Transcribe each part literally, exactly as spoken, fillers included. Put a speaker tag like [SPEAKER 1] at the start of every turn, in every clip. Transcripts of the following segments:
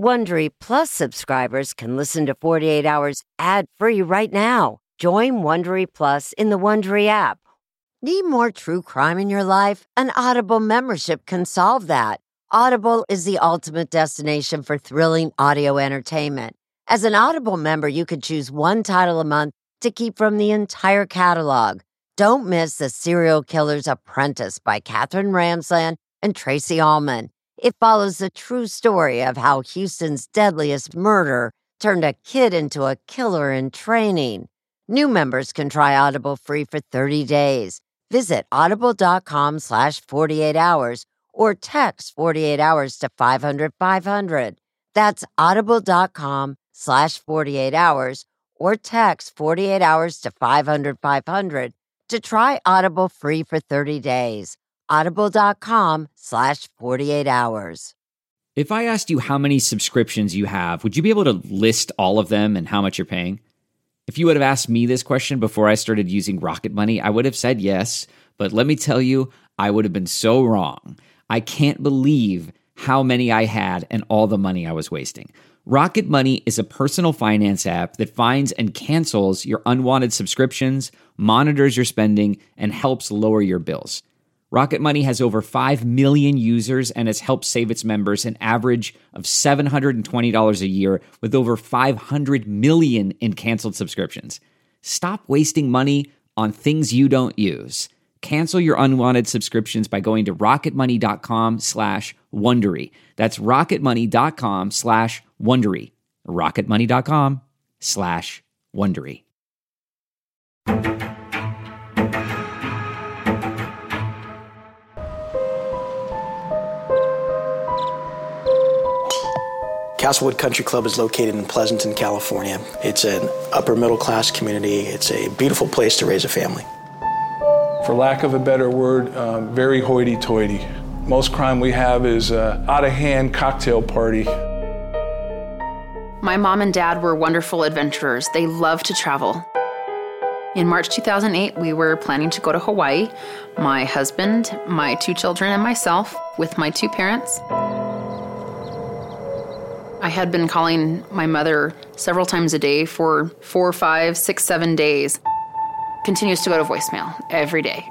[SPEAKER 1] Wondery Plus subscribers can listen to forty-eight hours ad-free right now. Join Wondery Plus in the Wondery app. Need more true crime in your life? An Audible membership can solve that. Audible is the ultimate destination for thrilling audio entertainment. As an Audible member, you can choose one title a month to keep from the entire catalog. Don't miss The Serial Killer's Apprentice by Katherine Ramsland and Tracy Ullman. It follows the true story of how Houston's deadliest murder turned a kid into a killer in training. New members can try Audible free for thirty days. Visit audible.com slash 48 hours or text forty-eight hours to five hundred five hundred. That's audible.com slash 48 hours or text forty-eight hours to five hundred five hundred to try Audible free for thirty days. Audible.com slash 48 hours.
[SPEAKER 2] If I asked you how many subscriptions you have, would you be able to list all of them and how much you're paying? If you would have asked me this question before I started using Rocket Money, I would have said yes, but let me tell you, I would have been so wrong. I can't believe how many I had and all the money I was wasting. Rocket Money is a personal finance app that finds and cancels your unwanted subscriptions, monitors your spending, and helps lower your bills. Rocket Money has over five million users and has helped save its members an average of seven hundred twenty dollars a year with over five hundred million in canceled subscriptions. Stop wasting money on things you don't use. Cancel your unwanted subscriptions by going to rocketmoney.com slash Wondery. That's rocketmoney.com slash Wondery. rocketmoney.com slash Wondery.
[SPEAKER 3] Castlewood Country Club is located in Pleasanton, California. It's an upper middle class community. It's a beautiful place to raise a family.
[SPEAKER 4] For lack of a better word, um, very hoity-toity. Most crime we have is an out-of-hand cocktail party.
[SPEAKER 5] My mom and dad were wonderful adventurers. They loved to travel. In March two thousand eight, we were planning to go to Hawaii. My husband, my two children, and myself, with my two parents. I had been calling my mother several times a day for four, five, six, seven days. Continues to go to voicemail every day.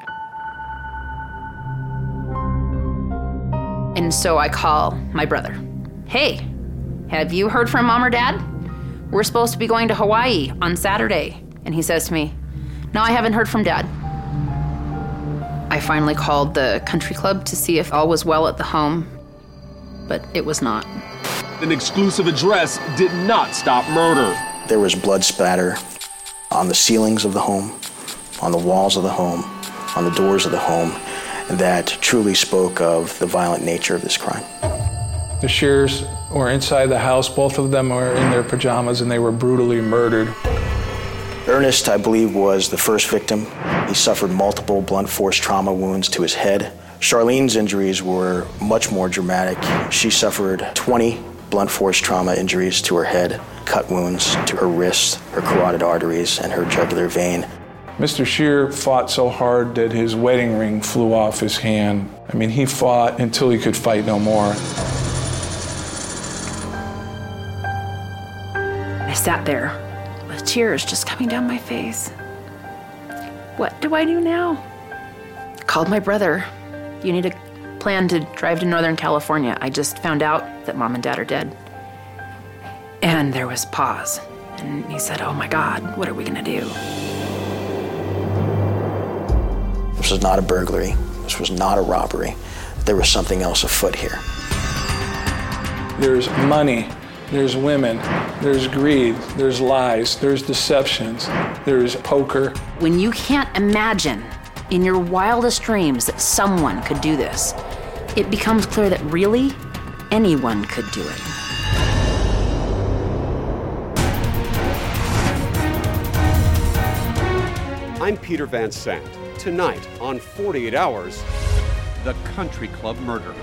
[SPEAKER 5] And so I call my brother. Hey, have you heard from mom or dad? We're supposed to be going to Hawaii on Saturday. And he says to me, no, I haven't heard from dad. I finally called the country club to see if all was well at the home, but it was not.
[SPEAKER 6] An exclusive address did not stop murder.
[SPEAKER 3] There was blood spatter on the ceilings of the home, on the walls of the home, on the doors of the home, that truly spoke of the violent nature of this crime.
[SPEAKER 4] The Shears were inside the house. Both of them were in their pajamas, and they were brutally murdered.
[SPEAKER 3] Ernest, I believe, was the first victim. He suffered multiple blunt force trauma wounds to his head. Charlene's injuries were much more dramatic. She suffered twenty blunt force trauma injuries to her head, cut wounds to her wrists, her carotid arteries, and her jugular vein.
[SPEAKER 4] Mister Shear fought so hard that his wedding ring flew off his hand. I mean, he fought until he could fight no more.
[SPEAKER 5] I sat there with tears just coming down my face. What do I do now? I called my brother. You need a plan to drive to Northern California. I just found out that mom and dad are dead. And there was pause. And he said, oh my God, what are we gonna do?
[SPEAKER 3] This was not a burglary. This was not a robbery. There was something else afoot here.
[SPEAKER 4] There's money, there's women, there's greed, there's lies, there's deceptions, there's poker.
[SPEAKER 5] When you can't imagine in your wildest dreams that someone could do this, it becomes clear that really anyone could do it.
[SPEAKER 7] I'm Peter Van Sant. Tonight on forty-eight hours, the Country Club Murders.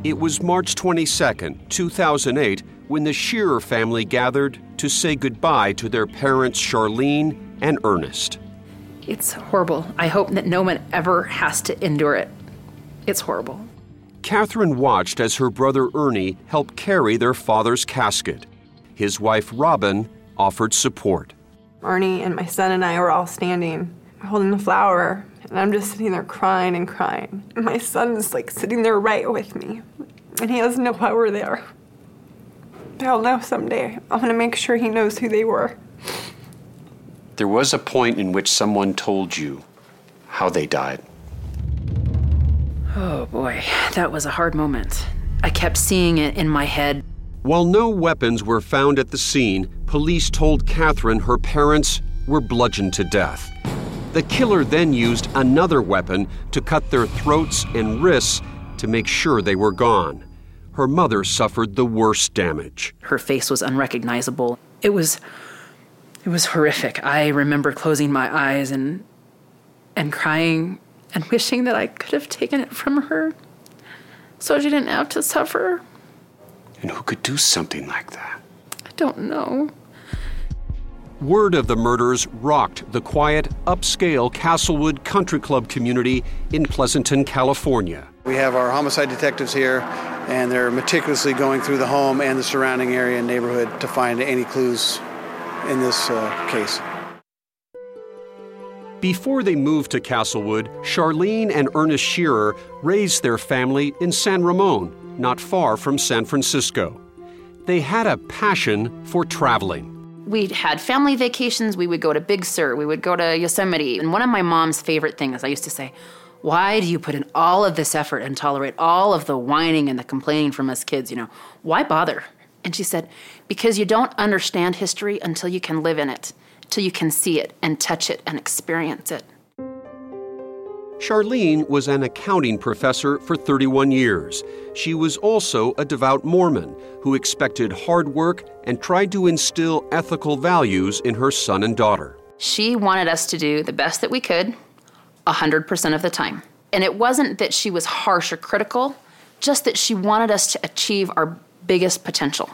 [SPEAKER 7] It was March twenty-second, two thousand eight, when the Shearer family gathered to say goodbye to their parents Charlene and Ernest.
[SPEAKER 5] It's horrible. I hope that no one ever has to endure it. It's horrible.
[SPEAKER 7] Catherine watched as her brother Ernie helped carry their father's casket. His wife Robin offered support.
[SPEAKER 8] Ernie and my son and I were all standing, holding the flower, and I'm just sitting there crying and crying. And my son is like sitting there right with me, and he doesn't know why we're there. He'll know someday. I'm going to make sure he knows who they were.
[SPEAKER 9] There was a point in which someone told you how they died.
[SPEAKER 5] Oh boy, that was a hard moment. I kept seeing it in my head.
[SPEAKER 7] While no weapons were found at the scene, police told Catherine her parents were bludgeoned to death. The killer then used another weapon to cut their throats and wrists to make sure they were gone. Her mother suffered the worst damage.
[SPEAKER 5] Her face was unrecognizable. It was, it was horrific. I remember closing my eyes and, and crying and wishing that I could have taken it from her so she didn't have to suffer.
[SPEAKER 9] And who could do something like that?
[SPEAKER 5] I don't know.
[SPEAKER 7] Word of the murders rocked the quiet, upscale Castlewood Country Club community in Pleasanton, California.
[SPEAKER 10] We have our homicide detectives here, and they're meticulously going through the home and the surrounding area and neighborhood to find any clues in this uh, case.
[SPEAKER 7] Before they moved to Castlewood, Charlene and Ernest Shearer raised their family in San Ramon, not far from San Francisco. They had a passion for traveling.
[SPEAKER 5] We had family vacations. We would go to Big Sur. We would go to Yosemite. And one of my mom's favorite things, I used to say, why do you put in all of this effort and tolerate all of the whining and the complaining from us kids? You know, why bother? And she said, because you don't understand history until you can live in it, till you can see it and touch it and experience it.
[SPEAKER 7] Charlene was an accounting professor for thirty-one years. She was also a devout Mormon who expected hard work and tried to instill ethical values in her son and daughter.
[SPEAKER 5] She wanted us to do the best that we could, one hundred percent of the time. And it wasn't that she was harsh or critical, just that she wanted us to achieve our biggest potential.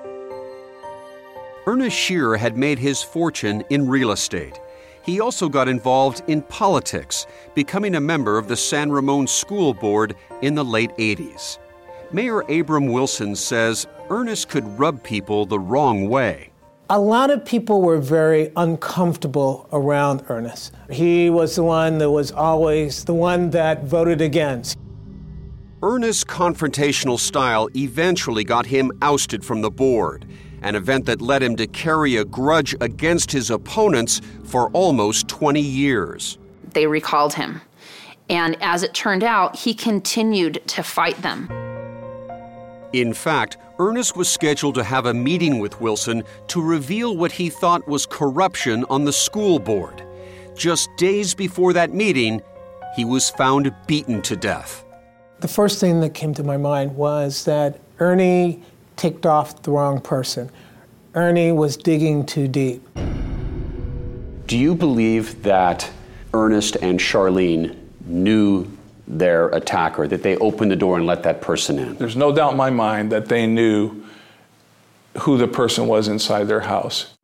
[SPEAKER 7] Ernest Shearer had made his fortune in real estate. He also got involved in politics, becoming a member of the San Ramon School Board in the late eighties. Mayor Abram Wilson says Ernest could rub people the wrong way.
[SPEAKER 11] A lot of people were very uncomfortable around Ernest. He was the one that was always the one that voted against.
[SPEAKER 7] Ernest's confrontational style eventually got him ousted from the board, an event that led him to carry a grudge against his opponents for almost twenty years.
[SPEAKER 5] They recalled him. And as it turned out, he continued to fight them.
[SPEAKER 7] In fact, Ernest was scheduled to have a meeting with Wilson to reveal what he thought was corruption on the school board. Just days before that meeting, he was found beaten to death.
[SPEAKER 11] The first thing that came to my mind was that Ernie ticked off the wrong person. Ernie was digging too deep.
[SPEAKER 9] Do you believe that Ernest and Charlene knew their attacker, that they opened the door and let that person in?
[SPEAKER 4] There's no doubt in my mind that they knew who the person was inside their house.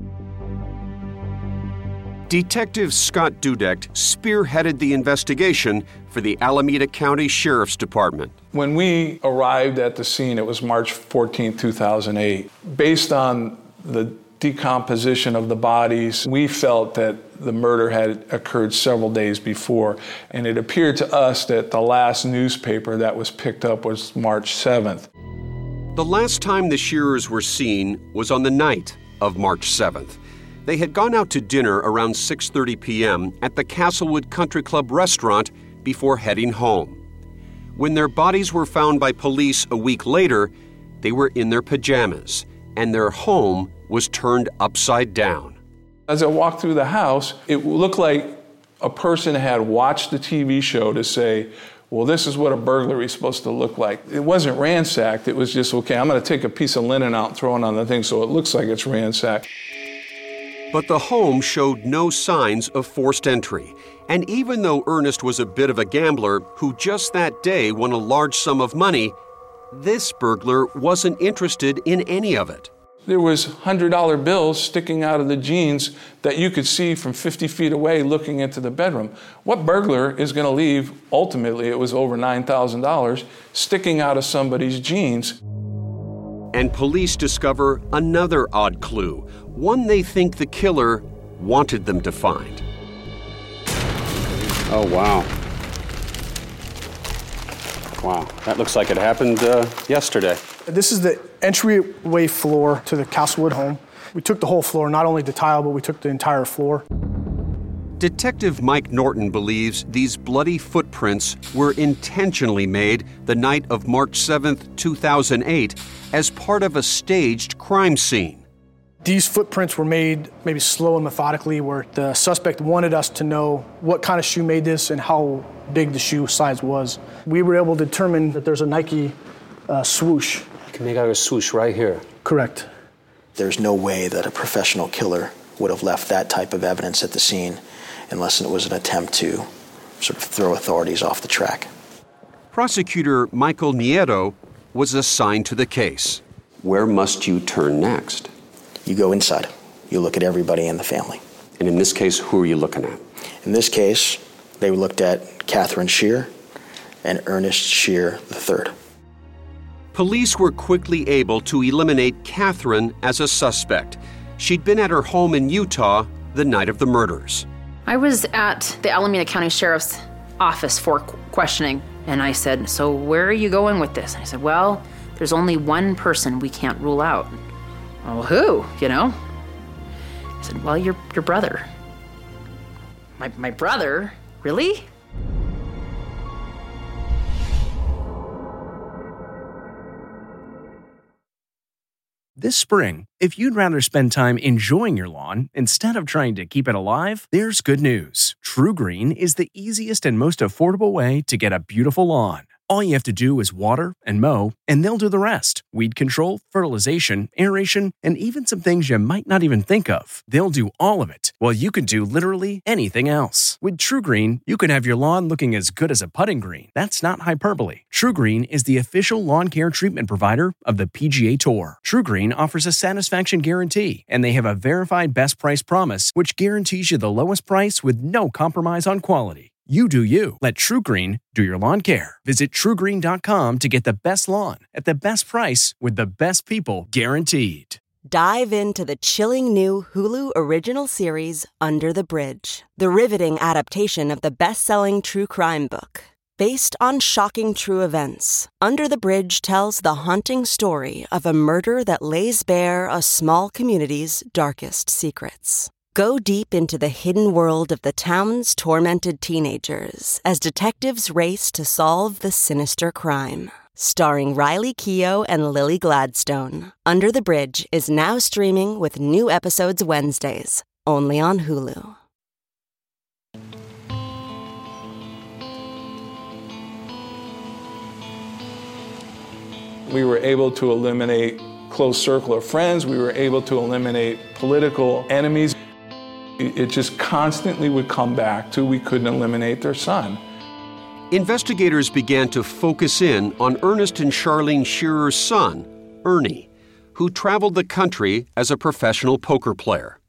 [SPEAKER 7] Detective Scott Dudek spearheaded the investigation for the Alameda County Sheriff's Department.
[SPEAKER 4] When we arrived at the scene, it was March fourteenth, two thousand eight. Based on the decomposition of the bodies, we felt that the murder had occurred several days before, and it appeared to us that the last newspaper that was picked up was March seventh.
[SPEAKER 7] The last time the Shearers were seen was on the night of March seventh. They had gone out to dinner around six thirty p.m. at the Castlewood Country Club restaurant before heading home. When their bodies were found by police a week later, they were in their pajamas, and their home was turned upside down.
[SPEAKER 4] As I walked through the house, it looked like a person had watched the T V show to say, well, this is what a burglary is supposed to look like. It wasn't ransacked. It was just, okay, I'm going to take a piece of linen out and throw it on the thing so it looks like it's ransacked.
[SPEAKER 7] But the home showed no signs of forced entry. And even though Ernest was a bit of a gambler who just that day won a large sum of money, This burglar wasn't interested in any of it.
[SPEAKER 4] There was one hundred dollar bills sticking out of the jeans that you could see from fifty feet away looking into the bedroom. What burglar is going to leave, ultimately it was over nine thousand dollars, sticking out of somebody's jeans?
[SPEAKER 7] And police discover another odd clue, one they think the killer wanted them to find.
[SPEAKER 9] Oh, wow. Wow, that looks like it happened uh, yesterday.
[SPEAKER 12] This is the entryway floor to the Castlewood home. We took the whole floor, not only the tile, but we took the entire floor.
[SPEAKER 7] Detective Mike Norton believes these bloody footprints were intentionally made the night of March seventh, two thousand eight, as part of a staged crime scene.
[SPEAKER 12] These footprints were made maybe slow and methodically, where the suspect wanted us to know what kind of shoe made this and how big the shoe size was. We were able to determine that there's a Nike uh, swoosh.
[SPEAKER 9] You can make out a swoosh right here.
[SPEAKER 12] Correct.
[SPEAKER 3] There's no way that a professional killer would have left that type of evidence at the scene unless it was an attempt to sort of throw authorities off the track.
[SPEAKER 7] Prosecutor Michael Nieto was assigned to the case.
[SPEAKER 9] Where must you turn next?
[SPEAKER 3] You go inside. You look at everybody in the family.
[SPEAKER 9] And in this case, who are you looking at?
[SPEAKER 3] In this case, they looked at Catherine Shear and Ernest Shear the third.
[SPEAKER 7] Police were quickly able to eliminate Catherine as a suspect. She'd been at her home in Utah the night of the murders.
[SPEAKER 5] I was at the Alameda County Sheriff's office for questioning, and I said, so where are you going with this? And I said, well, there's only one person we can't rule out. Well, who, you know? I said, well, your your brother. My my brother? Really?
[SPEAKER 13] This spring, if you'd rather spend time enjoying your lawn instead of trying to keep it alive, there's good news. TruGreen is the easiest and most affordable way to get a beautiful lawn. All you have to do is water and mow, and they'll do the rest. Weed control, fertilization, aeration, and even some things you might not even think of. They'll do all of it, while you can do literally anything else. With TruGreen, you can have your lawn looking as good as a putting green. That's not hyperbole. TruGreen is the official lawn care treatment provider of the P G A Tour. TruGreen offers a satisfaction guarantee, and they have a verified best price promise, which guarantees you the lowest price with no compromise on quality. You do you. Let TruGreen do your lawn care. Visit True Green dot com to get the best lawn at the best price with the best people guaranteed.
[SPEAKER 14] Dive into the chilling new Hulu original series, Under the Bridge, the riveting adaptation of the best-selling true crime book. Based on shocking true events, Under the Bridge tells the haunting story of a murder that lays bare a small community's darkest secrets. Go deep into the hidden world of the town's tormented teenagers as detectives race to solve the sinister crime. Starring Riley Keough and Lily Gladstone, Under the Bridge is now streaming with new episodes Wednesdays, only on Hulu.
[SPEAKER 4] We were able to eliminate close circle of friends. We were able to eliminate political enemies. It just constantly would come back to we couldn't eliminate their son.
[SPEAKER 7] Investigators began to focus in on Ernest and Charlene Shearer's son, Ernie, who traveled the country as a professional poker player.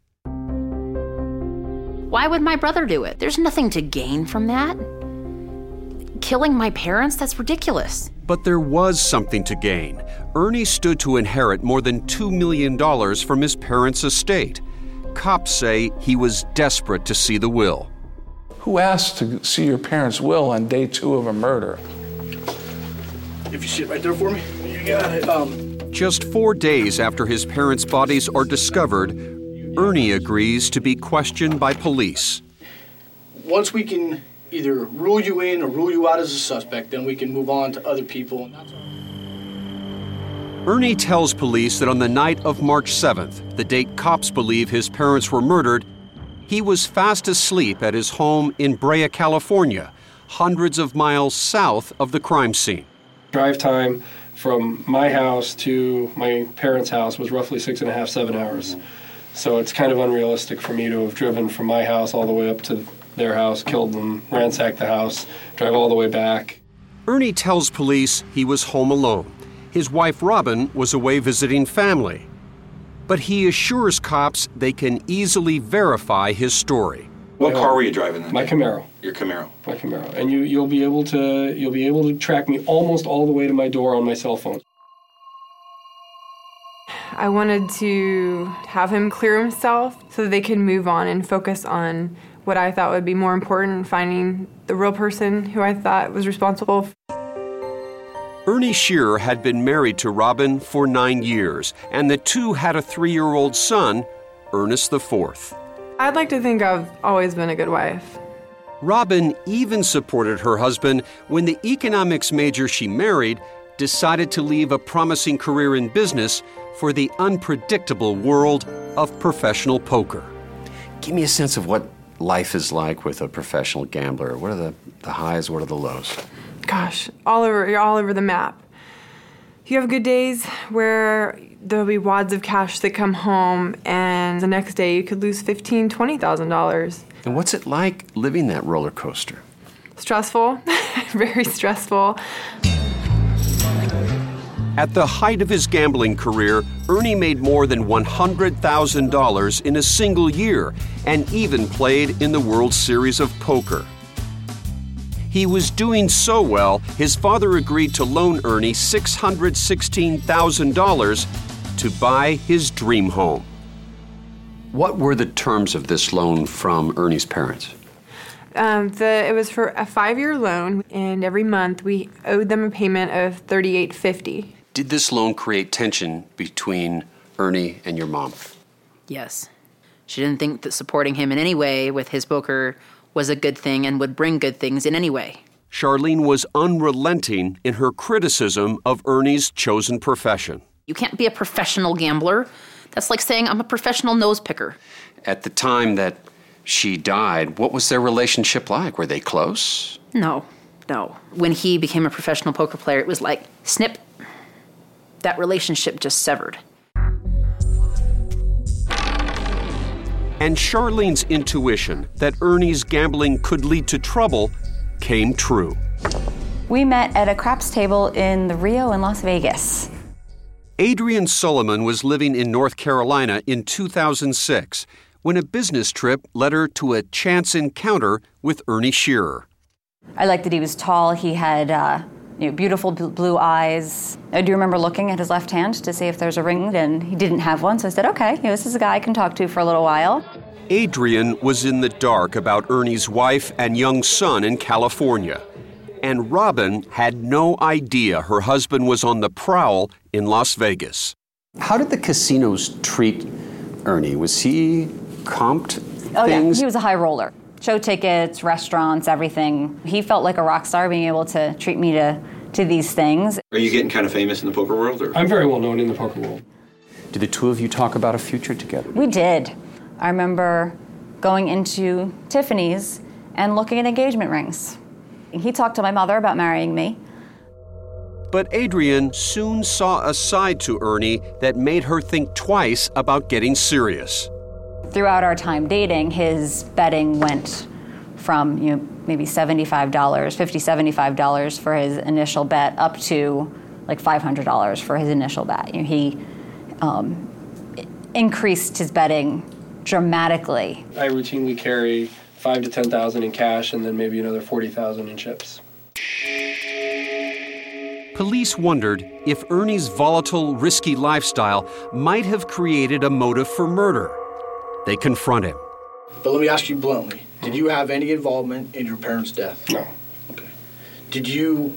[SPEAKER 5] Why would my brother do it? There's nothing to gain from that. Killing my parents? That's ridiculous.
[SPEAKER 7] But there was something to gain. Ernie stood to inherit more than two million dollars from his parents' estate. Cops say he was desperate to see the will.
[SPEAKER 4] Who asked to see your parents' will on day two of a murder?
[SPEAKER 15] If you sit right there for me, you got it. Um.
[SPEAKER 7] Just four days after his parents' bodies are discovered, Ernie agrees to be questioned by police.
[SPEAKER 15] Once we can either rule you in or rule you out as a suspect, then we can move on to other people.
[SPEAKER 7] Ernie tells police that on the night of March seventh, the date cops believe his parents were murdered, he was fast asleep at his home in Brea, California, hundreds of miles south of the crime scene.
[SPEAKER 16] Drive time from my house to my parents' house was roughly six and a half, seven hours. So it's kind of unrealistic for me to have driven from my house all the way up to their house, killed them, ransacked the house, drive all the way back.
[SPEAKER 7] Ernie tells police he was home alone. His wife Robin was away visiting family. But he assures cops they can easily verify his story.
[SPEAKER 17] What car were you driving then?
[SPEAKER 16] My Camaro.
[SPEAKER 17] Your Camaro.
[SPEAKER 16] My Camaro. And you, you'll be able to you'll be able to track me almost all the way to my door on my cell phone.
[SPEAKER 8] I wanted to have him clear himself so that they could move on and focus on what I thought would be more important, finding the real person who I thought was responsible.
[SPEAKER 7] Ernie Shearer had been married to Robin for nine years, and the two had a three-year-old son, Ernest the Fourth.
[SPEAKER 8] I'd like to think I've always been a good wife.
[SPEAKER 7] Robin even supported her husband when the economics major she married decided to leave a promising career in business for the unpredictable world of professional poker.
[SPEAKER 9] Give me a sense of what life is like with a professional gambler. What are the, the highs, what are the lows?
[SPEAKER 8] Gosh, all over, you're all over the map. You have good days where there'll be wads of cash that come home, and the next day you could lose fifteen thousand dollars, twenty thousand dollars.
[SPEAKER 9] And what's it like living that roller coaster?
[SPEAKER 8] Stressful, very stressful.
[SPEAKER 7] At the height of his gambling career, Ernie made more than one hundred thousand dollars in a single year and even played in the World Series of Poker. He was doing so well, his father agreed to loan Ernie six hundred sixteen thousand dollars to buy his dream home.
[SPEAKER 9] What were the terms of this loan from Ernie's parents?
[SPEAKER 8] Um, the, it was for a five-year loan, and every month we owed them a payment of thirty-eight fifty.
[SPEAKER 9] Did this loan create tension between Ernie and your mom?
[SPEAKER 5] Yes. She didn't think that supporting him in any way with his poker was a good thing and would bring good things in any way.
[SPEAKER 7] Charlene was unrelenting in her criticism of Ernie's chosen profession.
[SPEAKER 5] You can't be a professional gambler. That's like saying I'm a professional nose picker.
[SPEAKER 9] At the time that she died, what was their relationship like? Were they close?
[SPEAKER 5] No, no. When he became a professional poker player, it was like, snip. That relationship just severed.
[SPEAKER 7] And Charlene's intuition that Ernie's gambling could lead to trouble came true.
[SPEAKER 18] We met at a craps table in the Rio in Las Vegas.
[SPEAKER 7] Adrienne Solomon was living in North Carolina in two thousand six when a business trip led her to a chance encounter with Ernie Shearer.
[SPEAKER 18] I liked that he was tall. He had uh, you know, beautiful blue eyes. I do remember looking at his left hand to see if there's a ring, and he didn't have one, so I said, okay, you know, this is a guy I can talk to for a little while.
[SPEAKER 7] Adrienne was in the dark about Ernie's wife and young son in California, and Robin had no idea her husband was on the prowl in Las Vegas.
[SPEAKER 9] How did the casinos treat Ernie? Was he comped
[SPEAKER 18] Oh
[SPEAKER 9] things?
[SPEAKER 18] yeah, he was a high roller. Show tickets, restaurants, everything. He felt like a rock star being able to treat me to, to these things.
[SPEAKER 17] Are you getting kind of famous in the poker world? Or?
[SPEAKER 16] I'm very well known in the poker world.
[SPEAKER 9] Did the two of you talk about a future together?
[SPEAKER 18] We did. I remember going into Tiffany's and looking at engagement rings. He talked to my mother about marrying me.
[SPEAKER 7] But Adrienne soon saw a side to Ernie that made her think twice about getting serious.
[SPEAKER 18] Throughout our time dating, his betting went from, you know, maybe seventy-five dollars, fifty dollars, seventy-five dollars for his initial bet up to like five hundred dollars for his initial bet. You know, he um, increased his betting dramatically.
[SPEAKER 16] I routinely carry five to ten thousand in cash and then maybe another forty thousand in chips.
[SPEAKER 7] Police wondered if Ernie's volatile, risky lifestyle might have created a motive for murder. They confront him.
[SPEAKER 15] But let me ask you bluntly, did you have any involvement in your parents' death?
[SPEAKER 16] No.
[SPEAKER 15] Okay. Did you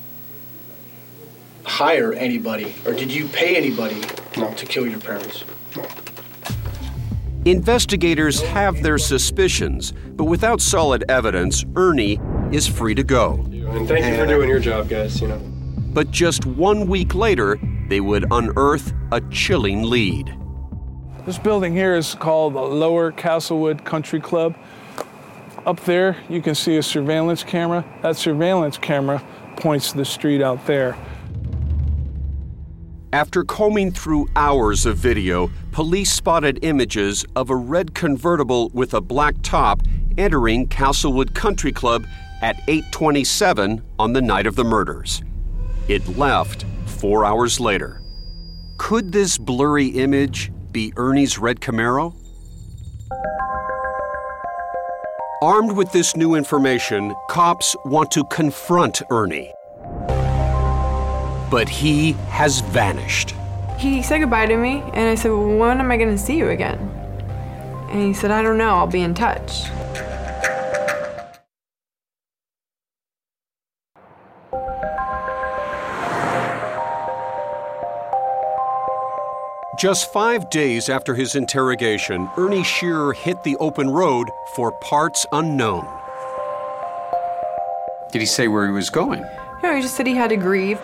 [SPEAKER 15] hire anybody, or did you pay anybody
[SPEAKER 16] no.
[SPEAKER 15] to kill your parents?
[SPEAKER 16] No.
[SPEAKER 7] Investigators have their suspicions, but without solid evidence, Ernie is free to go.
[SPEAKER 16] And thank you for doing your job, guys, you know.
[SPEAKER 7] But just one week later, they would unearth a chilling lead.
[SPEAKER 4] This building here is called the Lower Castlewood Country Club. Up there, you can see a surveillance camera. That surveillance camera points to the street out there.
[SPEAKER 7] After combing through hours of video, police spotted images of a red convertible with a black top entering Castlewood Country Club at eight twenty-seven on the night of the murders. It left four hours later. Could this blurry image be Ernie's red Camaro? Armed with this new information, cops want to confront Ernie. But he has vanished.
[SPEAKER 8] He said goodbye to me, and I said, well, when am I going to see you again? And he said, I don't know, I'll be in touch.
[SPEAKER 7] Just five days after his interrogation, Ernie Shearer hit the open road for parts unknown.
[SPEAKER 9] Did he say where he was going?
[SPEAKER 8] No, he just said he had to grieve.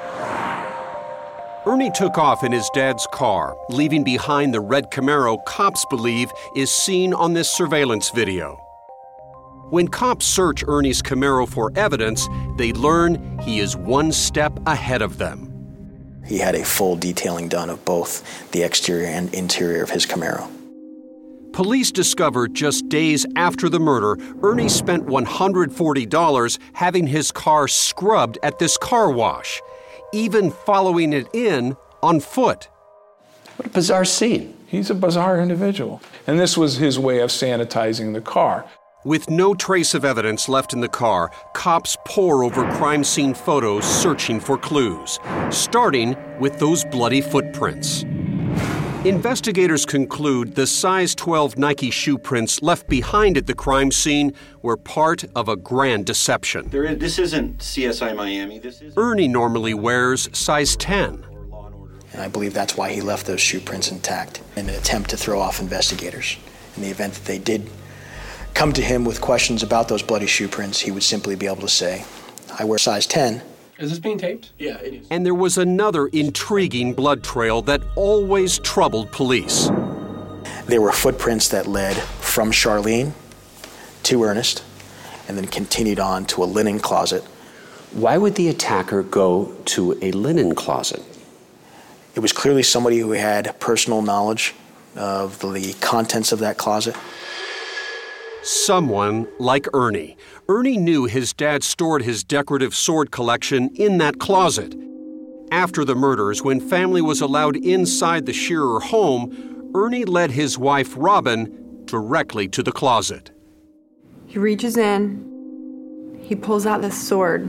[SPEAKER 7] Ernie took off in his dad's car, leaving behind the red Camaro cops believe is seen on this surveillance video. When cops search Ernie's Camaro for evidence, they learn he is one step ahead of them.
[SPEAKER 3] He had a full detailing done of both the exterior and interior of his Camaro.
[SPEAKER 7] Police discovered just days after the murder, Ernie spent one hundred forty dollars having his car scrubbed at this car wash, even following it in on foot.
[SPEAKER 9] What a bizarre scene.
[SPEAKER 4] He's a bizarre individual. And this was his way of sanitizing the car.
[SPEAKER 7] With no trace of evidence left in the car, cops pore over crime scene photos searching for clues, starting with those bloody footprints. Investigators conclude the size twelve Nike shoe prints left behind at the crime scene were part of a grand deception.
[SPEAKER 17] There is, this isn't C S I Miami. This is
[SPEAKER 7] Ernie normally wears size ten.
[SPEAKER 3] And I believe that's why he left those shoe prints intact in an attempt to throw off investigators. In the event that they did come to him with questions about those bloody shoe prints, he would simply be able to say, I wear size ten.
[SPEAKER 15] Is this being taped? Yeah, it is.
[SPEAKER 7] And there was another intriguing blood trail that always troubled police.
[SPEAKER 3] There were footprints that led from Charlene to Ernest and then continued on to a linen closet.
[SPEAKER 9] Why would the attacker go to a linen closet?
[SPEAKER 3] It was clearly somebody who had personal knowledge of the contents of that closet.
[SPEAKER 7] Someone like Ernie. Ernie knew his dad stored his decorative sword collection in that closet. After the murders, when family was allowed inside the Shearer home, Ernie led his wife, Robin, directly to the closet.
[SPEAKER 8] He reaches in, he pulls out this sword,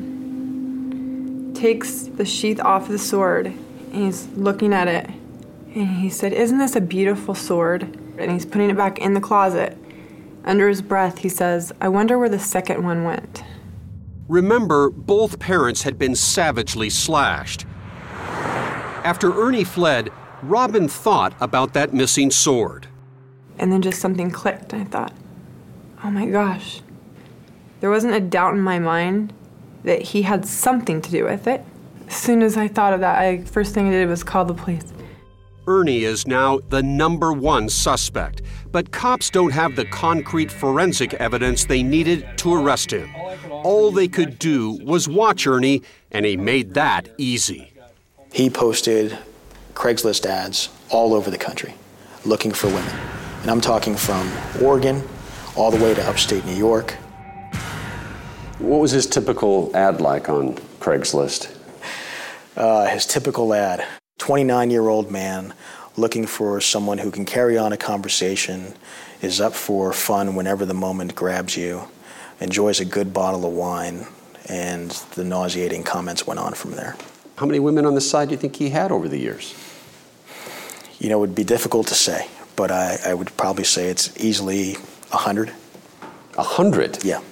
[SPEAKER 8] takes the sheath off the sword, and he's looking at it. And he said, isn't this a beautiful sword? And he's putting it back in the closet. Under his breath, he says, I wonder where the second one went.
[SPEAKER 7] Remember, both parents had been savagely slashed. After Ernie fled, Robin thought about that missing sword.
[SPEAKER 8] And then just something clicked. I thought, oh my gosh. There wasn't a doubt in my mind that he had something to do with it. As soon as I thought of that, I first thing I did was call the police.
[SPEAKER 7] Ernie is now the number one suspect, but cops don't have the concrete forensic evidence they needed to arrest him. All they could do was watch Ernie, and he made that easy.
[SPEAKER 3] He posted Craigslist ads all over the country looking for women. And I'm talking from Oregon all the way to upstate New York.
[SPEAKER 9] What was his typical ad like on Craigslist?
[SPEAKER 3] Uh, his typical ad. twenty-nine-year-old man looking for someone who can carry on a conversation, is up for fun whenever the moment grabs you, enjoys a good bottle of wine, and the nauseating comments went on from there.
[SPEAKER 9] How many women on the side do you think he had over the years?
[SPEAKER 3] You know, it would be difficult to say, but I, I would probably say it's easily a hundred.
[SPEAKER 9] A hundred?
[SPEAKER 3] Yeah.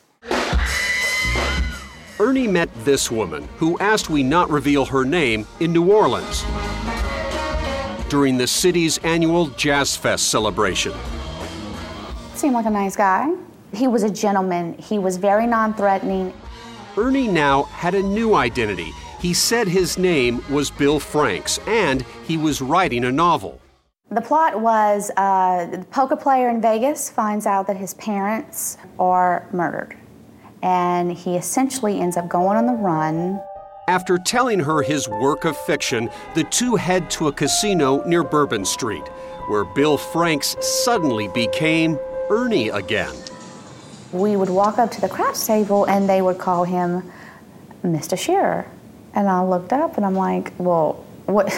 [SPEAKER 7] Ernie met this woman, who asked we not reveal her name, in New Orleans during the city's annual Jazz Fest celebration.
[SPEAKER 19] Seemed like a nice guy. He was a gentleman. He was very non-threatening.
[SPEAKER 7] Ernie now had a new identity. He said his name was Bill Franks, and he was writing a novel.
[SPEAKER 19] The plot was uh, the poker player in Vegas finds out that his parents are murdered. And he essentially ends up going on the run.
[SPEAKER 7] After telling her his work of fiction, the two head to a casino near Bourbon Street, where Bill Franks suddenly became Ernie again.
[SPEAKER 19] We would walk up to the craps table and they would call him Mister Shearer. And I looked up and I'm like, well, what?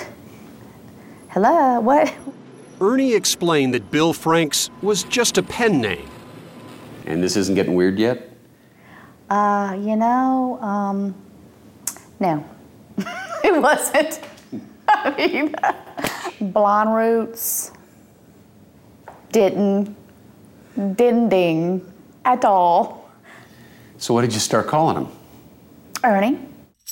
[SPEAKER 19] Hello, what?
[SPEAKER 7] Ernie explained that Bill Franks was just a pen name.
[SPEAKER 9] And this isn't getting weird yet?
[SPEAKER 19] Uh, you know, um, no, it wasn't. I mean, Blonde Roots didn't, didn't ding at all.
[SPEAKER 9] So what did you start calling him?
[SPEAKER 19] Ernie.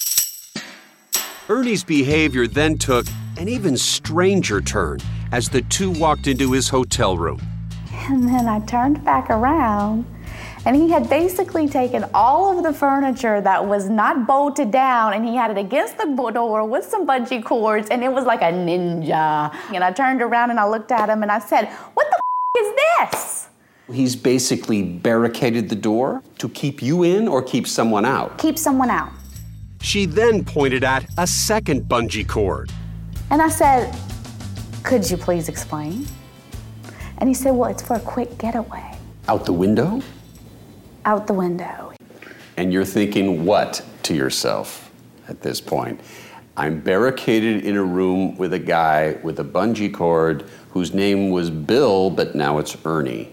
[SPEAKER 7] Ernie's behavior then took an even stranger turn as the two walked into his hotel room.
[SPEAKER 19] And then I turned back around, and he had basically taken all of the furniture that was not bolted down, and he had it against the door with some bungee cords, and it was like a ninja. And I turned around and I looked at him and I said, what the f- is this?
[SPEAKER 9] He's basically barricaded the door to keep you in or keep someone out?
[SPEAKER 19] Keep someone out.
[SPEAKER 7] She then pointed at a second bungee cord.
[SPEAKER 19] And I said, could you please explain? And he said, well, it's for a quick getaway.
[SPEAKER 9] Out the window?
[SPEAKER 19] Out the window.
[SPEAKER 9] And you're thinking what to yourself at this point? I'm barricaded in a room with a guy with a bungee cord whose name was Bill, but now it's Ernie.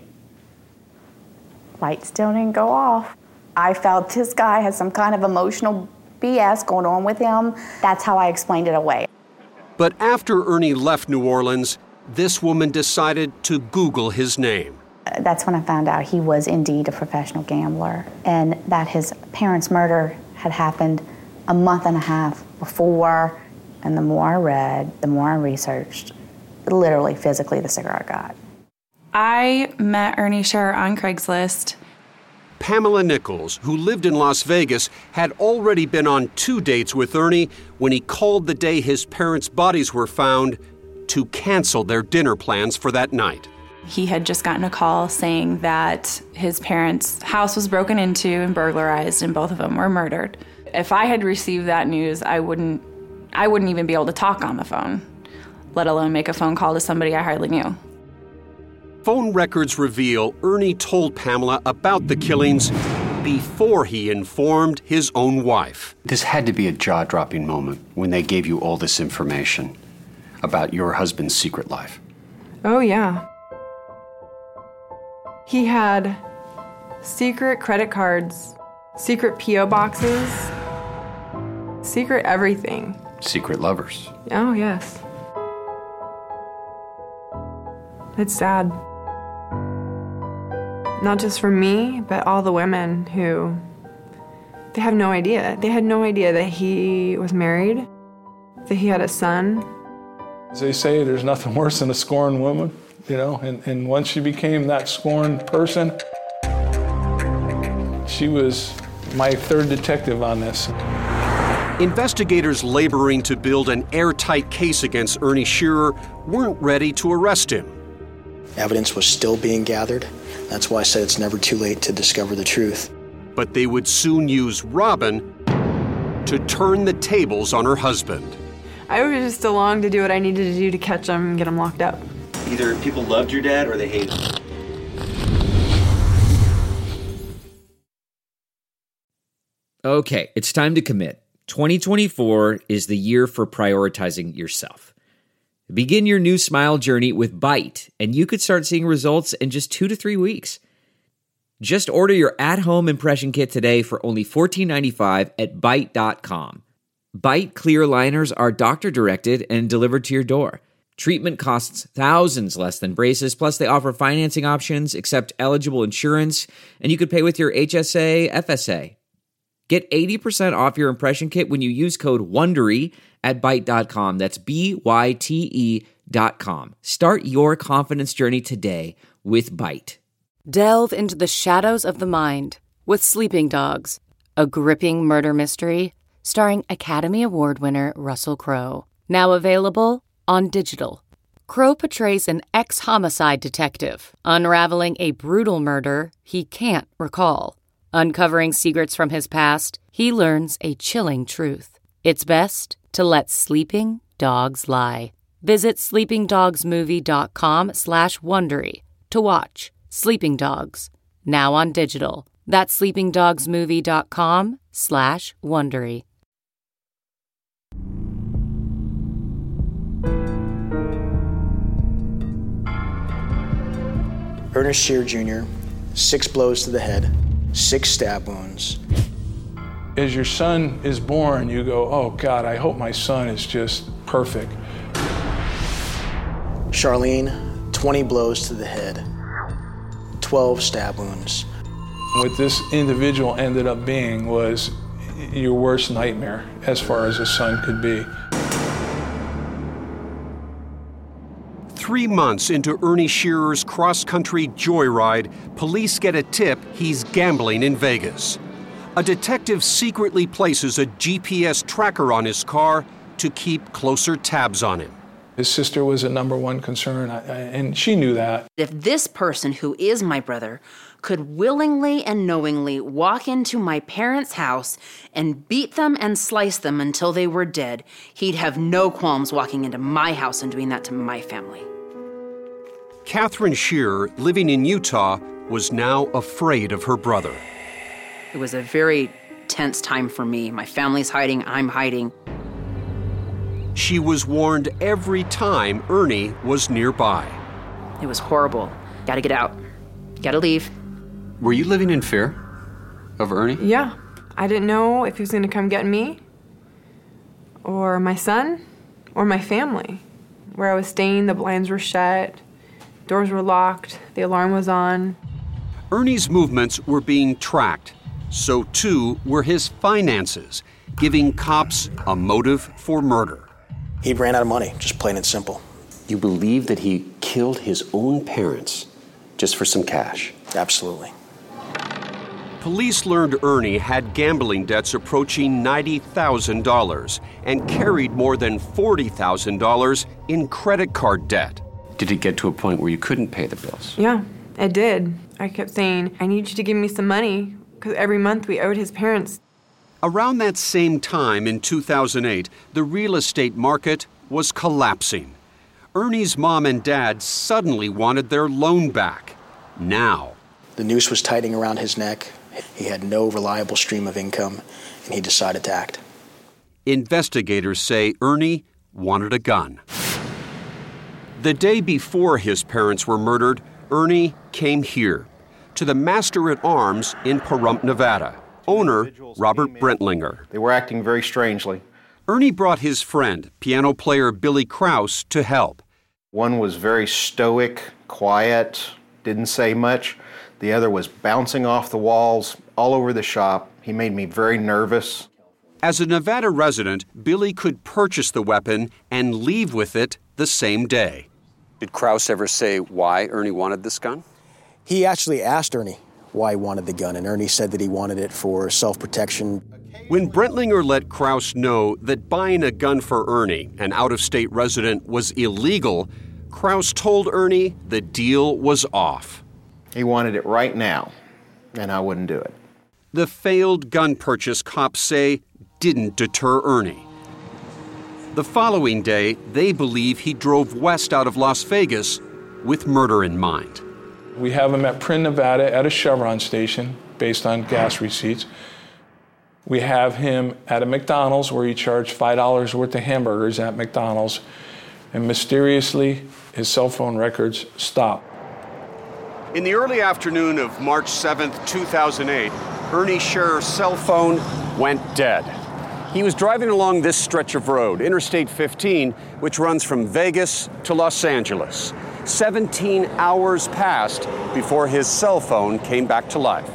[SPEAKER 19] Lights still didn't go off. I felt this guy had some kind of emotional B S going on with him. That's how I explained it away.
[SPEAKER 7] But after Ernie left New Orleans, this woman decided to Google his name.
[SPEAKER 19] That's when I found out he was indeed a professional gambler and that his parents' murder had happened a month and a half before. And the more I read, the more I researched, literally, physically, the sicker I got.
[SPEAKER 20] I met Ernie Scher on Craigslist.
[SPEAKER 7] Pamela Nichols, who lived in Las Vegas, had already been on two dates with Ernie when he called the day his parents' bodies were found to cancel their dinner plans for that night.
[SPEAKER 20] He had just gotten a call saying that his parents' house was broken into and burglarized and both of them were murdered. If I had received that news, I wouldn't I wouldn't even be able to talk on the phone, let alone make a phone call to somebody I hardly knew.
[SPEAKER 7] Phone records reveal Ernie told Pamela about the killings before he informed his own wife.
[SPEAKER 9] This had to be a jaw-dropping moment when they gave you all this information about your husband's secret life.
[SPEAKER 8] Oh, yeah. He had secret credit cards, secret P O boxes, secret everything.
[SPEAKER 9] Secret lovers.
[SPEAKER 8] Oh, yes. It's sad. Not just for me, but all the women who, they have no idea. They had no idea that he was married, that he had a son.
[SPEAKER 4] As they say, there's nothing worse than a scorned woman, you know, and, and once she became that scorned person, she was my third detective on this.
[SPEAKER 7] Investigators laboring to build an airtight case against Ernie Shearer weren't ready to arrest him.
[SPEAKER 3] Evidence was still being gathered. That's why I said it's never too late to discover the truth.
[SPEAKER 7] But they would soon use Robin to turn the tables on her husband.
[SPEAKER 8] I was just along to do what I needed to do to catch him and get him locked up.
[SPEAKER 17] Either people loved your dad or they hated him.
[SPEAKER 2] Okay, it's time to commit. twenty twenty-four is the year for prioritizing yourself. Begin your new smile journey with Byte, and you could start seeing results in just two to three weeks. Just order your at-home impression kit today for only fourteen ninety-five at byte dot com. Byte clear liners are doctor-directed and delivered to your door. Treatment costs thousands less than braces, plus they offer financing options, accept eligible insurance, and you could pay with your H S A, F S A. Get eighty percent off your impression kit when you use code WONDERY at byte dot com. That's B Y T E dot com. Start your confidence journey today with Byte.
[SPEAKER 21] Delve into the shadows of the mind with Sleeping Dogs, a gripping murder mystery starring Academy Award winner Russell Crowe. Now available on digital. Crowe portrays an ex-homicide detective unraveling a brutal murder he can't recall. Uncovering secrets from his past, he learns a chilling truth. It's best to let sleeping dogs lie. Visit sleeping dogs movie dot com slash Wondery to watch Sleeping Dogs, now on digital. That's sleeping dogs movie dot com slash Wondery.
[SPEAKER 3] Ernest Shear Junior, six blows to the head, six stab wounds.
[SPEAKER 4] As your son is born, you go, oh God, I hope my son is just perfect.
[SPEAKER 3] Charlene, twenty blows to the head, twelve stab wounds.
[SPEAKER 4] What this individual ended up being was your worst nightmare as far as a son could be.
[SPEAKER 7] Three months into Ernie Shearer's cross-country joyride, police get a tip he's gambling in Vegas. A detective secretly places a G P S tracker on his car to keep closer tabs on him.
[SPEAKER 4] His sister was a number one concern, and she knew that.
[SPEAKER 5] If this person, who is my brother, could willingly and knowingly walk into my parents' house and beat them and slice them until they were dead, he'd have no qualms walking into my house and doing that to my family.
[SPEAKER 7] Catherine Shearer, living in Utah, was now afraid of her brother.
[SPEAKER 5] It was a very tense time for me. My family's hiding, I'm hiding.
[SPEAKER 7] She was warned every time Ernie was nearby.
[SPEAKER 5] It was horrible. Gotta get out. Gotta leave.
[SPEAKER 9] Were you living in fear of Ernie?
[SPEAKER 8] Yeah. I didn't know if he was going to come get me or my son or my family. Where I was staying, the blinds were shut, doors were locked, the alarm was on.
[SPEAKER 7] Ernie's movements were being tracked. So too were his finances, giving cops a motive for murder.
[SPEAKER 3] He ran out of money, just plain and simple.
[SPEAKER 9] You believe that he killed his own parents just for some cash?
[SPEAKER 3] Absolutely.
[SPEAKER 7] Police learned Ernie had gambling debts approaching ninety thousand dollars and carried more than forty thousand dollars in credit card debt.
[SPEAKER 9] Did it get to a point where you couldn't pay the bills?
[SPEAKER 8] Yeah, it did. I kept saying, I need you to give me some money, because every month we owed his parents.
[SPEAKER 7] Around that same time in two thousand eight, the real estate market was collapsing. Ernie's mom and dad suddenly wanted their loan back. Now.
[SPEAKER 3] The noose was tightening around his neck. He had no reliable stream of income, and he decided to act.
[SPEAKER 7] Investigators say Ernie wanted a gun. The day before his parents were murdered, Ernie came here, to the Master-at-Arms in Pahrump, Nevada. Owner, Robert Brentlinger.
[SPEAKER 1] They were acting very strangely.
[SPEAKER 7] Ernie brought his friend, piano player Billy Krause, to help.
[SPEAKER 1] One was very stoic, quiet, didn't say much. The other was bouncing off the walls all over the shop. He made me very nervous.
[SPEAKER 7] As a Nevada resident, Billy could purchase the weapon and leave with it the same day.
[SPEAKER 9] Did Krause ever say why Ernie wanted this gun?
[SPEAKER 3] He actually asked Ernie why he wanted the gun, and Ernie said that he wanted it for self-protection.
[SPEAKER 7] When Brentlinger let Krause know that buying a gun for Ernie, an out-of-state resident, was illegal, Krause told Ernie the deal was off.
[SPEAKER 1] He wanted it right now, and I wouldn't do it.
[SPEAKER 7] The failed gun purchase, cops say, didn't deter Ernie. The following day, they believe he drove west out of Las Vegas with murder in mind.
[SPEAKER 4] We have him at Prin, Nevada at a Chevron station based on gas receipts. We have him at a McDonald's where he charged five dollars worth of hamburgers at McDonald's. And mysteriously, his cell phone records stop.
[SPEAKER 7] In the early afternoon of March seventh, two thousand eight, Ernie Shearer's cell phone went dead. He was driving along this stretch of road, Interstate fifteen, which runs from Vegas to Los Angeles. seventeen hours passed before his cell phone came back to life.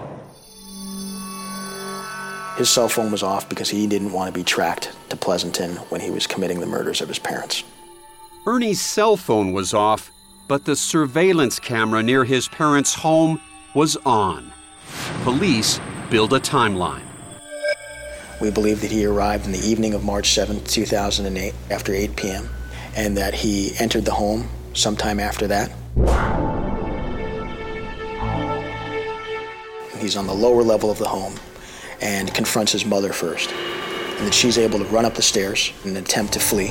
[SPEAKER 3] His cell phone was off because he didn't want to be tracked to Pleasanton when he was committing the murders of his parents.
[SPEAKER 7] Ernie's cell phone was off, but the surveillance camera near his parents' home was on. Police build a timeline.
[SPEAKER 3] We believe that he arrived in the evening of March seventh, two thousand eight, after eight p.m., and that he entered the home sometime after that. He's on the lower level of the home and confronts his mother first, and that she's able to run up the stairs in an attempt to flee,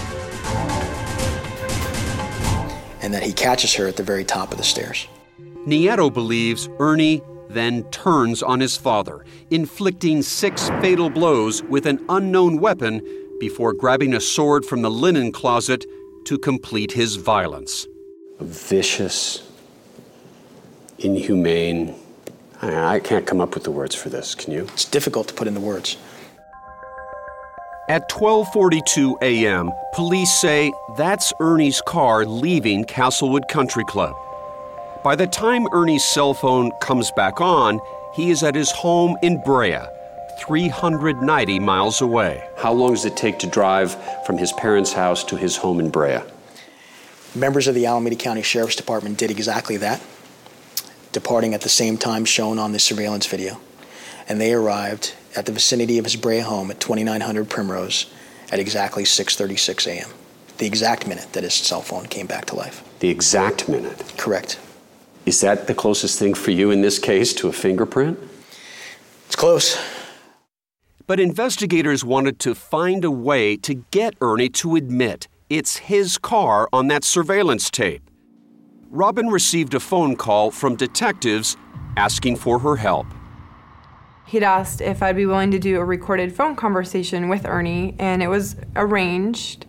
[SPEAKER 3] and that he catches her at the very top of the stairs.
[SPEAKER 7] Nieto believes Ernie then turns on his father, inflicting six fatal blows with an unknown weapon before grabbing a sword from the linen closet to complete his violence.
[SPEAKER 3] A vicious,
[SPEAKER 9] inhumane. I can't come up with the words for this. Can you?
[SPEAKER 3] It's difficult to put into words.
[SPEAKER 7] At twelve forty-two a.m., police say that's Ernie's car leaving Castlewood Country Club. By the time Ernie's cell phone comes back on, he is at his home in Brea, three hundred ninety miles away.
[SPEAKER 9] How long does it take to drive from his parents' house to his home in Brea?
[SPEAKER 3] Members of the Alameda County Sheriff's Department did exactly that, departing at the same time shown on the surveillance video. And they arrived at the vicinity of his Brea home at twenty-nine hundred Primrose at exactly six thirty-six a.m., the exact minute that his cell phone came back to life.
[SPEAKER 9] The exact minute?
[SPEAKER 3] Correct.
[SPEAKER 9] Is that the closest thing for you in this case to a fingerprint?
[SPEAKER 3] It's close.
[SPEAKER 7] But investigators wanted to find a way to get Ernie to admit it's his car on that surveillance tape. Robin received a phone call from detectives asking for her help.
[SPEAKER 8] He'd asked if I'd be willing to do a recorded phone conversation with Ernie, and it was arranged.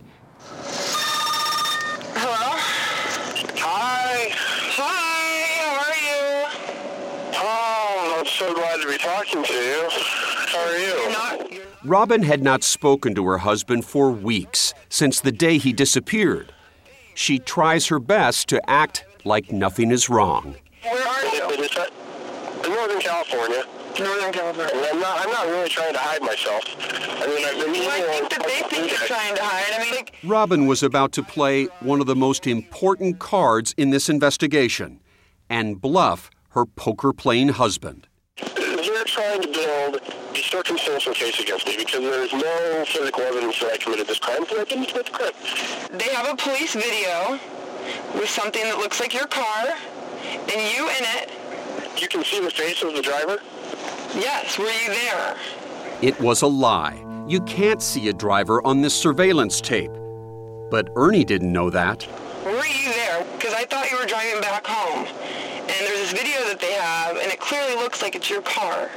[SPEAKER 6] Hello? Hi. Hi, how are you? Oh, I'm so glad to be talking to you. How are you? You're not, you're...
[SPEAKER 7] Robin had not spoken to her husband for weeks, since the day he disappeared. She tries her best to act like nothing is wrong.
[SPEAKER 6] Where are you? In Northern California. Northern California. And I'm not, I'm not really trying to hide myself. I mean, I've been... Well, I think that they think you're trying to hide. I mean, like...
[SPEAKER 7] Robin was about to play one of the most important cards in this investigation and bluff her poker-playing husband.
[SPEAKER 6] They're trying to build a circumstantial case against me because there's no physical evidence that I committed this crime, so I didn't commit the crime.
[SPEAKER 22] They have a police video with something that looks like your car and you in it.
[SPEAKER 6] You can see the face of the driver?
[SPEAKER 22] Yes, were you there?
[SPEAKER 7] It was a lie. You can't see a driver on this surveillance tape. But Ernie didn't know that.
[SPEAKER 22] Were you there? Because I thought you were driving back home. And there's this video that they have, and it clearly looks like it's your car.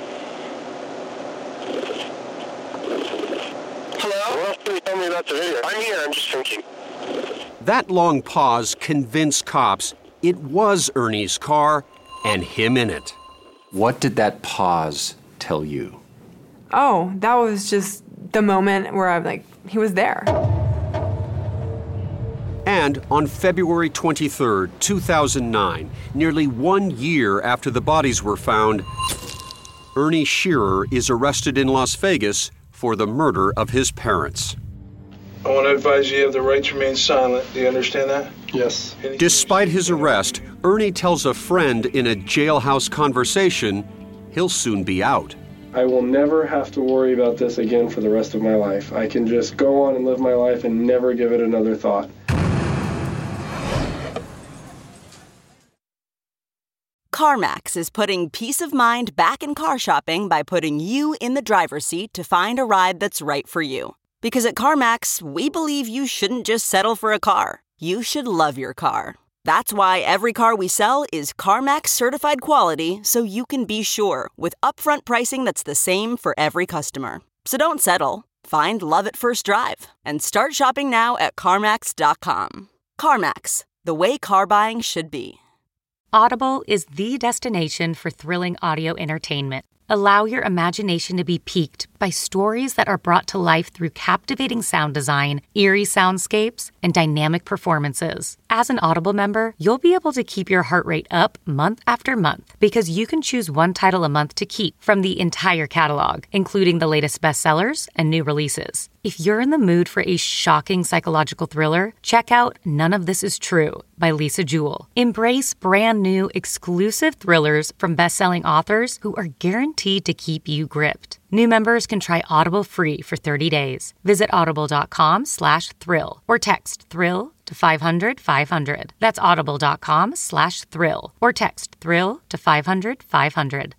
[SPEAKER 22] Hello?
[SPEAKER 6] What else can you tell me about the video? I'm here, I'm just thinking.
[SPEAKER 7] That long pause convinced cops it was Ernie's car and him in it.
[SPEAKER 9] What did that pause tell you?
[SPEAKER 8] Oh, that was just the moment where I'm like, he was there.
[SPEAKER 7] And on February twenty-third, two thousand nine, nearly one year after the bodies were found, Ernie Shearer is arrested in Las Vegas for the murder of his parents.
[SPEAKER 4] I want to advise you you have the right to remain silent. Do you understand that?
[SPEAKER 16] Yes.
[SPEAKER 7] Despite his arrest, Ernie tells a friend in a jailhouse conversation he'll soon be out.
[SPEAKER 16] I will never have to worry about this again for the rest of my life. I can just go on and live my life and never give it another thought.
[SPEAKER 14] CarMax is putting peace of mind back in car shopping by putting you in the driver's seat to find a ride that's right for you. Because at CarMax, we believe you shouldn't just settle for a car. You should love your car. That's why every car we sell is CarMax certified quality, so you can be sure with upfront pricing that's the same for every customer. So don't settle. Find love at first drive and start shopping now at CarMax dot com. CarMax, the way car buying should be.
[SPEAKER 23] Audible is the destination for thrilling audio entertainment. Allow your imagination to be piqued by stories that are brought to life through captivating sound design, eerie soundscapes, and dynamic performances. As an Audible member, you'll be able to keep your heart rate up month after month because you can choose one title a month to keep from the entire catalog, including the latest bestsellers and new releases. If you're in the mood for a shocking psychological thriller, check out None of This Is True by Lisa Jewell. Embrace brand new exclusive thrillers from best-selling authors who are guaranteed to keep you gripped. New members can try Audible free for thirty days. Visit audible.com slash thrill or text thrill to five hundred five hundred. That's audible.com slash thrill or text thrill to five hundred five hundred.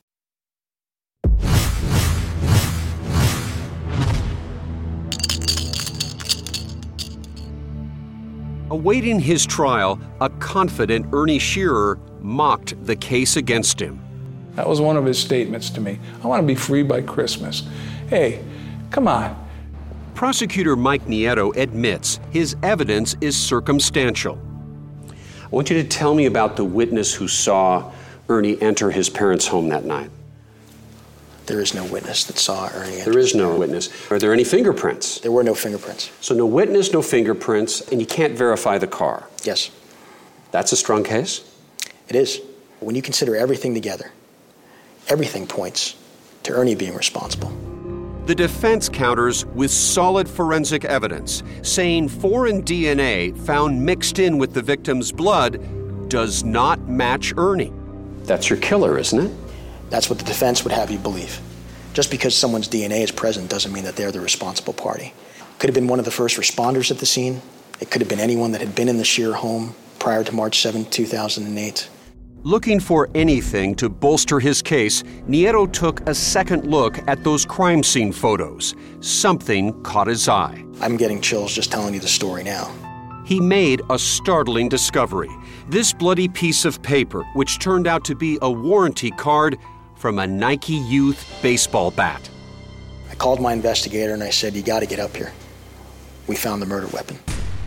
[SPEAKER 7] Awaiting his trial, a confident Ernie Shearer mocked the case against him.
[SPEAKER 4] That was one of his statements to me. I want to be free by Christmas. Hey, come on.
[SPEAKER 7] Prosecutor Mike Nieto admits his evidence is circumstantial.
[SPEAKER 9] I want you to tell me about the witness who saw
[SPEAKER 7] Ernie enter his parents' home that night?
[SPEAKER 3] There is no witness that saw Ernie enter.
[SPEAKER 7] There is no witness. Are there any fingerprints?
[SPEAKER 3] There were no fingerprints.
[SPEAKER 7] So no witness, no fingerprints, and you can't verify the car?
[SPEAKER 3] Yes.
[SPEAKER 7] That's a strong case?
[SPEAKER 3] It is. When you consider everything together, everything points to Ernie being responsible.
[SPEAKER 7] The defense counters with solid forensic evidence, saying foreign D N A found mixed in with the victim's blood does not match Ernie. That's your killer, isn't it?
[SPEAKER 3] That's what the defense would have you believe. Just because someone's D N A is present doesn't mean that they're the responsible party. Could have been one of the first responders at the scene. It could have been anyone that had been in the Shearer home prior to March seventh, two thousand eight.
[SPEAKER 7] Looking for anything to bolster his case, Nieto took a second look at those crime scene photos. Something caught his eye.
[SPEAKER 3] I'm getting chills just telling you the story now.
[SPEAKER 7] He made a startling discovery. This bloody piece of paper, which turned out to be a warranty card from a Nike Youth baseball bat.
[SPEAKER 3] I called my investigator and I said, you gotta get up here. We found the murder weapon.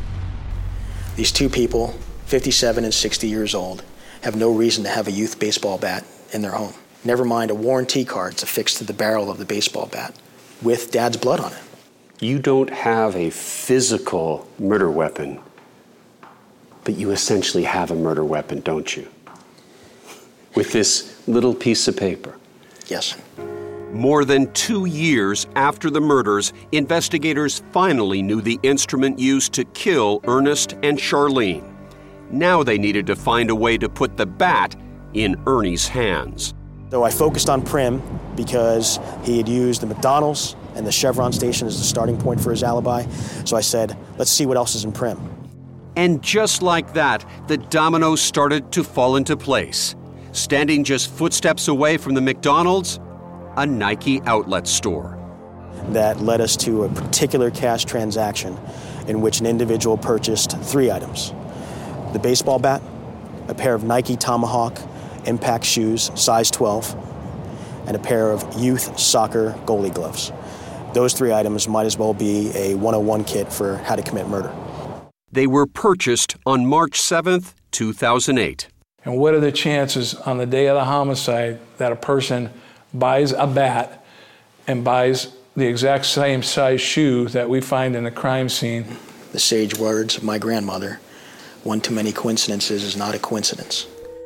[SPEAKER 3] These two people, fifty-seven and sixty years old, have no reason to have a youth baseball bat in their home. Never mind a warranty card that's affixed to the barrel of the baseball bat with Dad's blood on it.
[SPEAKER 7] You don't have a physical murder weapon, but you essentially have a murder weapon, don't you? With this little piece of paper.
[SPEAKER 3] Yes.
[SPEAKER 7] More than two years after the murders, investigators finally knew the instrument used to kill Ernest and Charlene. Now they needed to find a way to put the bat in Ernie's hands.
[SPEAKER 3] So I focused on Prim because he had used the McDonald's and the Chevron station as the starting point for his alibi. So I said, let's see what else is in Prim.
[SPEAKER 7] And just like that, the dominoes started to fall into place. Standing just footsteps away from the McDonald's, a Nike outlet store.
[SPEAKER 3] That led us to a particular cash transaction in which an individual purchased three items. The baseball bat, a pair of Nike Tomahawk Impact shoes, size twelve, and a pair of youth soccer goalie gloves. Those three items might as well be a one oh one kit for how to commit murder.
[SPEAKER 7] They were purchased on March seventh, two thousand eight.
[SPEAKER 4] And what are the chances on the day of the homicide that a person buys a bat and buys the exact same size shoe that we find in the crime scene?
[SPEAKER 3] The sage words of my grandmother, one too many coincidences is not a coincidence.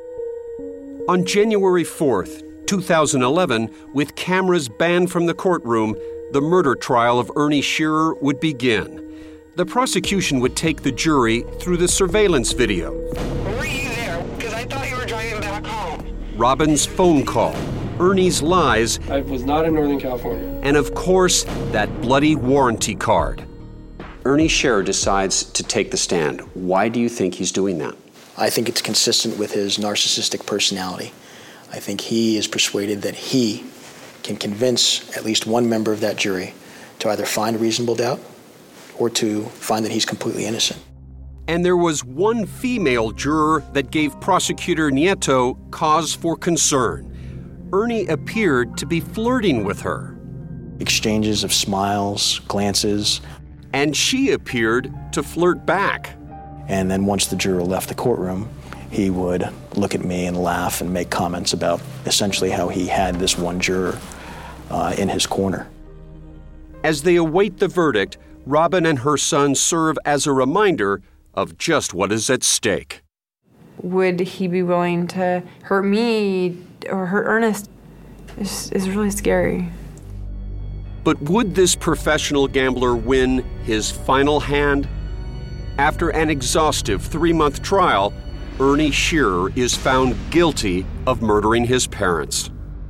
[SPEAKER 7] On January fourth, two thousand eleven, with cameras banned from the courtroom, the murder trial of Ernie Shearer would begin. The prosecution would take the jury through the surveillance video.
[SPEAKER 22] Were you there? Because I thought you were driving back home.
[SPEAKER 7] Robin's phone call, Ernie's lies,
[SPEAKER 16] I was not in Northern California.
[SPEAKER 7] and of course, that bloody warranty card. Ernie Shearer decides to take the stand. Why do you think he's doing that?
[SPEAKER 3] I think it's consistent with his narcissistic personality. I think he is persuaded that he can convince at least one member of that jury to either find reasonable doubt or to find that he's completely innocent.
[SPEAKER 7] And there was one female juror that gave prosecutor Nieto cause for concern. Ernie appeared to be flirting with her.
[SPEAKER 3] Exchanges of smiles, glances.
[SPEAKER 7] And she appeared to flirt back.
[SPEAKER 3] And then once the juror left the courtroom, he would look at me and laugh and make comments about essentially how he had this one juror uh, in his corner.
[SPEAKER 7] As they await the verdict, Robin and her son serve as a reminder of just what is at stake.
[SPEAKER 8] Would he be willing to hurt me or hurt Ernest? It's, it's really scary.
[SPEAKER 7] But would this professional gambler win his final hand? After an exhaustive three-month trial, Ernie Shearer is found guilty of murdering his parents.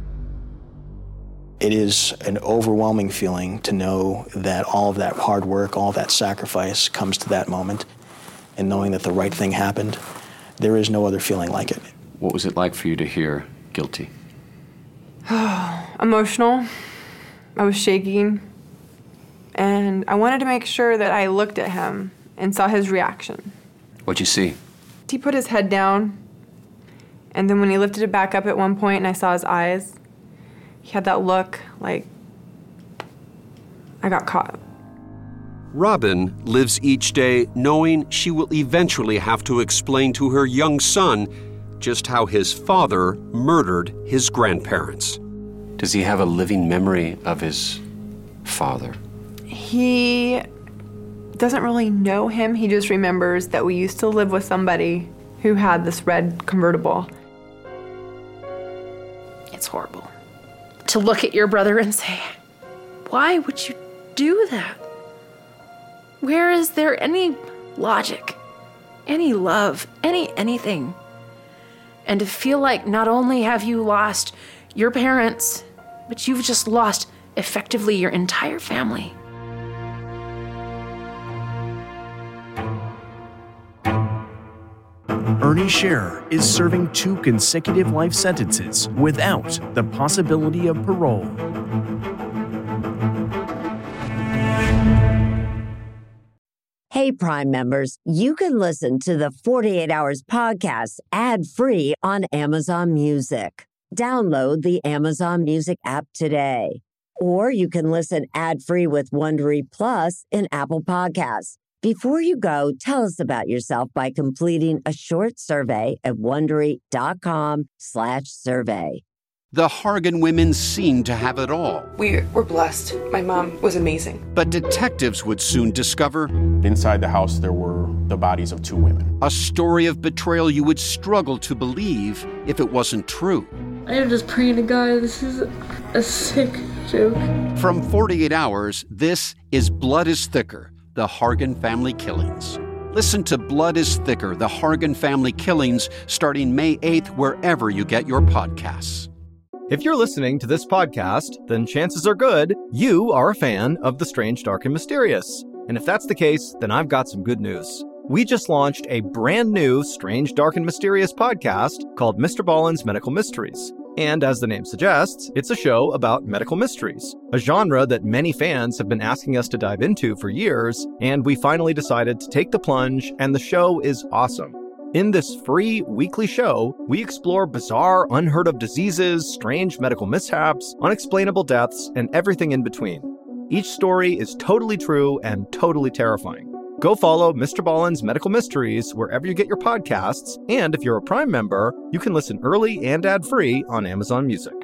[SPEAKER 3] It is an overwhelming feeling to know that all of that hard work, all of that sacrifice comes to that moment, and knowing that the right thing happened, there is no other feeling like it.
[SPEAKER 9] What was it like for you to hear guilty?
[SPEAKER 8] Emotional. I was shaking. And I wanted to make sure that I looked at him and saw his reaction.
[SPEAKER 9] What'd you see?
[SPEAKER 8] He put his head down, and then when he lifted it back up at one point and I saw his eyes, he had that look like I got caught.
[SPEAKER 7] Robin lives each day knowing she will eventually have to explain to her young son just how his father murdered his grandparents.
[SPEAKER 9] Does he have a living memory of his father?
[SPEAKER 8] He doesn't really know him. He just remembers that we used to live with somebody who had this red convertible.
[SPEAKER 5] It's horrible to look at your brother and say, why would you do that? Where is there any logic, any love, any anything? And to feel like not only have you lost your parents, but you've just lost effectively your entire family.
[SPEAKER 13] Ernie Scherer is serving two consecutive life sentences without the possibility of parole.
[SPEAKER 10] Hey, Prime members, you can listen to the forty-eight Hours podcast ad-free on Amazon Music. Download the Amazon Music app today. Or you can listen ad-free with Wondery Plus in Apple Podcasts. Before you go, tell us about yourself by completing a short survey at Wondery.com slash survey.
[SPEAKER 7] The Hargan women seemed to have it all.
[SPEAKER 11] We were blessed. My mom was amazing.
[SPEAKER 7] But detectives would soon discover
[SPEAKER 12] inside the house there were the bodies of two women.
[SPEAKER 7] A story of betrayal you would struggle to believe if it wasn't true.
[SPEAKER 24] I am just praying to God, this is a sick joke.
[SPEAKER 7] From forty-eight Hours, this is Blood is Thicker, the Hargan Family Killings. Listen to Blood is Thicker, the Hargan Family Killings, starting May eighth, wherever you get your podcasts.
[SPEAKER 25] If you're listening to this podcast, then chances are good you are a fan of The Strange, Dark, and Mysterious. And if that's the case, then I've got some good news. We just launched a brand new Strange, Dark, and Mysterious podcast called Mister Ballen's Medical Mysteries. And as the name suggests, it's a show about medical mysteries, a genre that many fans have been asking us to dive into for years, and we finally decided to take the plunge, and the show is awesome. In this free weekly show, we explore bizarre, unheard of diseases, strange medical mishaps, unexplainable deaths, and everything in between. Each story is totally true and totally terrifying. Go follow Mister Ballen's Medical Mysteries wherever you get your podcasts, and if you're a Prime member, you can listen early and ad-free on Amazon Music.